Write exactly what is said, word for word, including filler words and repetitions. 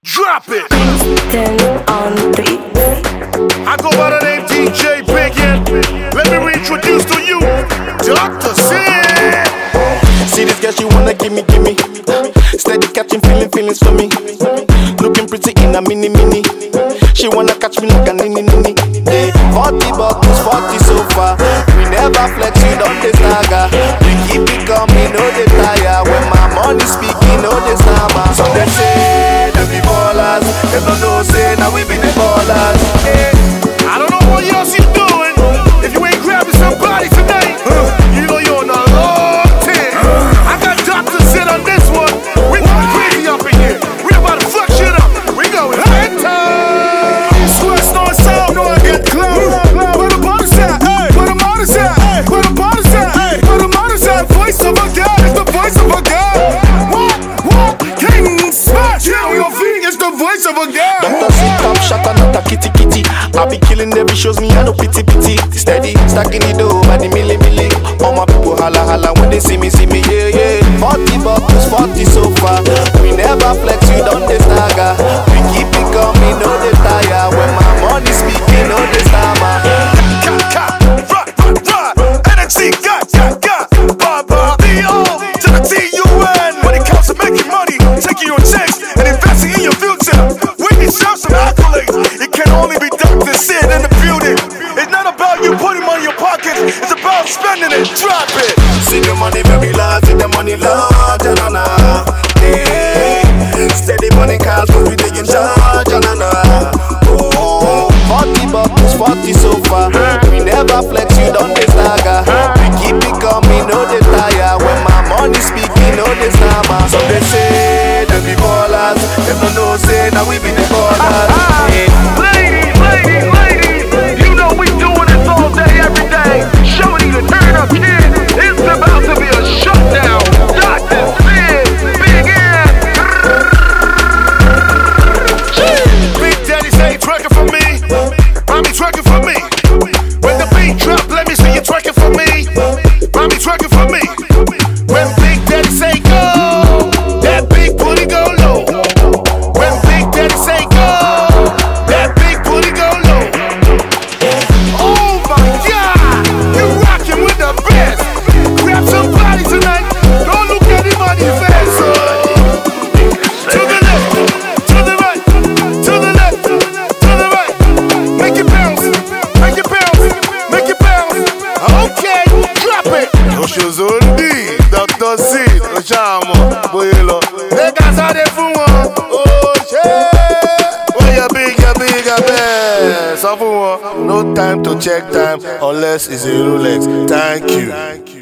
Drop it. Then on beat. I go by the name D J Big N. Let me reintroduce to you Doctor Sid. See this girl, she wanna gimme, gimme. Steady catching feeling, feelings for me. Looking pretty in a mini, mini. She wanna catch me like a nini, nini. Hey, forty bottles, forty so far. We never flex, we don't dey stagger. We keep it coming, no dey tire. When my money speaking, no dey stammer. So they say, them be ballers. They don't know, say, now we be the ballers. Hey. I don't know what else you doing. If you ain't grabbing somebody tonight, you know you're on a long ten. I got Doctor Sid on this one. We going crazy up in here. We about to fuck shit up. We going head time. Sweat on sound, know I get close. Where the bottom at? Where the motors at? Where the bottom at? Where the motors at? Voice of a God, it's the voice of a God. What? What? King smash. Yeah, we on feet. It's the voice of a God. Doctor Sid top shot, not a kitty kitty. I be killing every shows me, I no pity pity. Steady, stacking it over by the milli milli. All my people holla holla when they see me, see me, yeah yeah. Forty bottles, forty so far. We never flex, we don't dey stagger. We keep it coming, no dey tire. When my money speaking, no dey stammer. Cut, cut, run, run, run. Energy, got, got, got. Bar, bar, B O to the T U N. When it comes to making money, taking your checks and investing in your future, we deserve some accolades. It can only be Doctor Sid in the building. It's not about you putting money in your pockets, it's about spending it. Drop it. See the money very large, see the money large, na na. Hey, steady money cars, but we dey in charge, na na. Oh, forty bottles, forty so far. We never flex, you don't dey stagger. We keep it coming, no dey tire. When my money speaking, no dey stammer. So they say, them be ballers. Them don't know, say, now we be the ballers. Hey. Ladies, ladies, ladies, you know we doing this all day, every day. Shorty the turn up kid. It's about to be a shutdown. Doctor Sid, Big N. Big Daddy say twerking for me. Mommy twerking for me. When the beat drop, let me see you twerking for me. Mommy twerking for me. When Big Daddy say go, that big booty go low. When Big Daddy say go, that big booty go low. Oh my God, you rockin' with the best. Grab somebody tonight. Don't look at him on your face. To the left, to the right, to the left, to the right. Make it bounce, make it bounce, make it bounce. Okay, drop it. Oshozondi, Doctor Sid, Oshamo, Boyelo. They got started for one. Oh shit. Oh, you're big, you're big, you're big. So for one, no time to check time unless it's a Rolex. Thank you.